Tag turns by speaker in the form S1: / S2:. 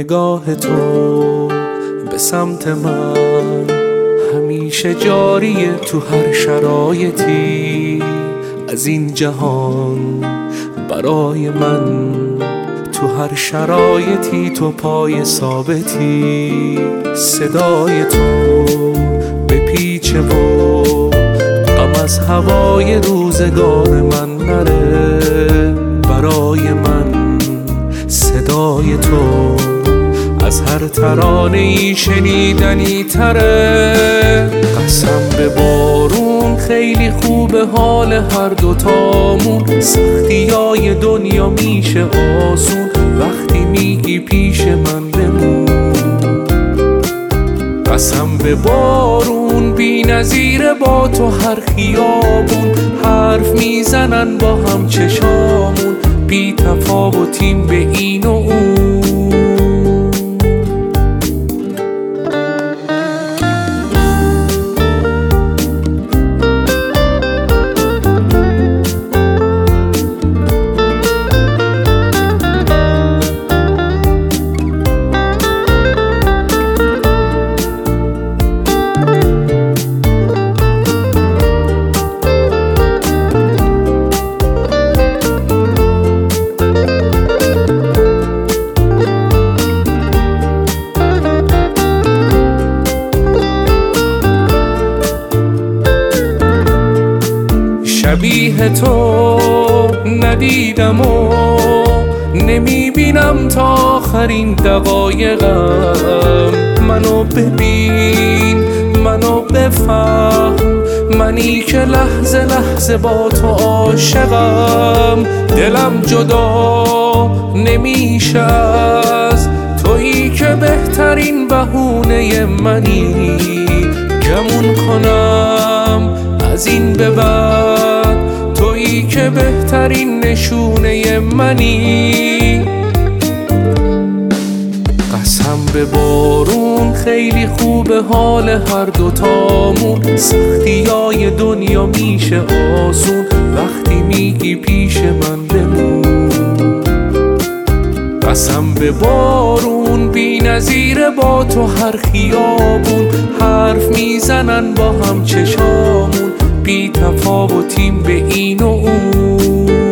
S1: نگاه تو به سمت من همیشه جاریه تو هر شرایطی از این جهان برای من. تو هر شرایطی تو پای ثابتی، صدای تو بپیچه و غم از هوای روزگار من نره. برای من صدای تو از هر ترانه‌ای شنیدنی تره. قسم به بارون خیلی خوبه حال هر دوتامون، سختیای دنیا میشه آسون وقتی میگی پیش من بمون. قسم به بارون بی نظیره با تو هر خیابون، حرف میزنن با هم چشامون، بی تفاوتیم به این و اون. شبیه تو ندیدم و نمیبینم تا آخرین دقایقم. منو ببین، منو بفهم، منی که لحظه لحظه با تو عاشقم. دلم جدا نمیشه از تویی که بهترین بهونه منی. گمون کنم از این به بعد تویی که بهترین نشونه منی. قسم به بارون خیلی خوبه حال هر دوتامون، سختیای دنیا میشه آسون وقتی میگی پیش من بمون. قسم به بارون بی نظیره با تو هر خیابون، حرف میزنن با هم چشامون، بی تفاوتیم به این و اون.